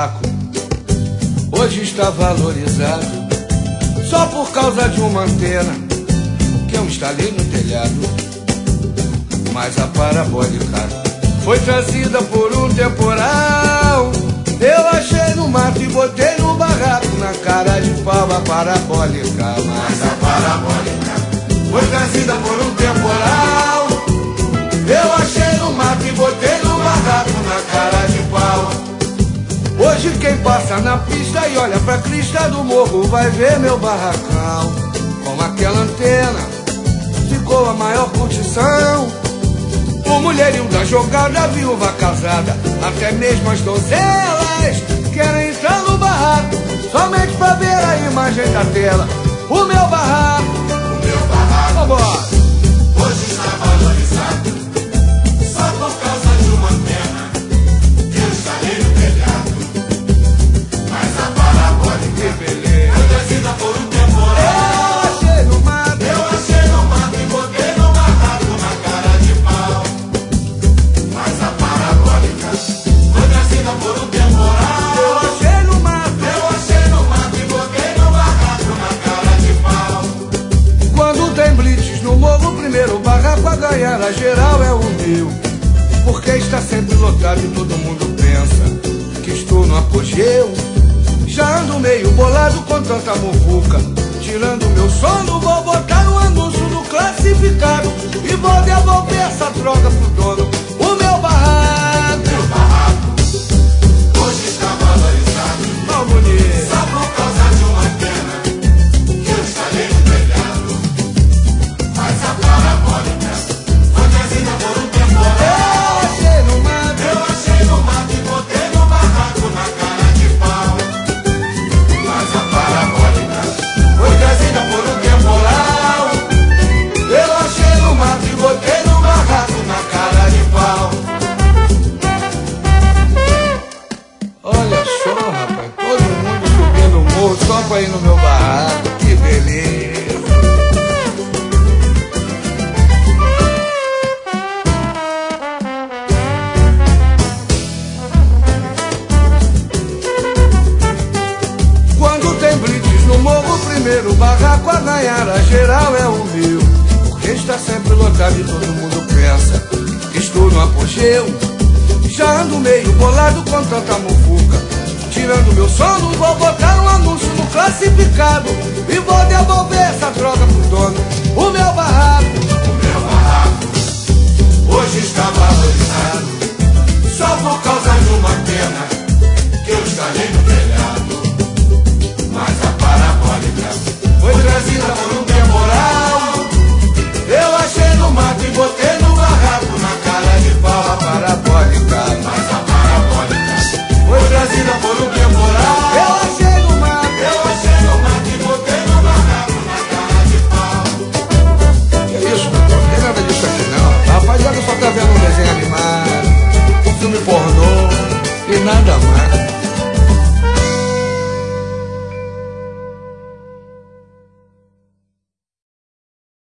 barraco hoje está valorizado só por causa de uma antena que eu instalei no telhado. Mas a parabólica foi trazida por um temporal. Eu achei no mato e botei no barraco, na cara de pau a parabólica. Mas a parabólica foi trazida por um temporal. Eu achei no mato e botei no barraco, na cara de pau. Hoje quem passa na pista e olha pra crista do morro vai ver meu barracão. Com aquela antena ficou a maior curtição. O mulherinho da jogada, a viúva casada, até mesmo as donzelas querem entrar no barraco somente pra ver a imagem da tela. O meu barraco, vambora, hoje está valorizado só por causa de uma antena que eu instalei no telhado. Mas a parabólica que beleza, foi trazida por um temporal. eu achei no mato E botei no barraco, na cara de pau. Mas a parabólica foi trazida por um temporal. eu achei no mato E botei no barraco, na cara de pau. Quando tem blitz no morro, o primeiro barraco a ganhar a geral é o meu. Porque está sempre lotado e todo mundo pensa que estou no apogeu. Já ando meio bolado com tanta muvuca, tirando meu sono, vou botar um anúncio no classificado e vou devolver essa droga pro dono. O meu barraco, Hoje está valorizado ó bonito, só por causa de uma antena que eu instalei no telhado. Mas a parabólica foi trazida por um temporal. eu achei no mato. Eu achei no mato e botei no barraco, na cara de pau. Mas a parabólica foi trazida por um temporal. Eu achei no mato e botei no barraco, na cara de pau. Olha só, rapaz, todo mundo subindo o morro só pra ir no meu barraco. Que beleza. Quando tem blitz no morro, o primeiro barraco a ganhar a geral é o meu. Porque está sempre lotado e todo mundo pensa que estou no apogeu. Já ando meio bolado com tanta mufuca, tirando meu sono, vou botar um anúncio no classificado e vou devolver essa droga pro dono. O meu barraco, Hoje está valorizado só por causa de uma antena que eu instalei no telhado.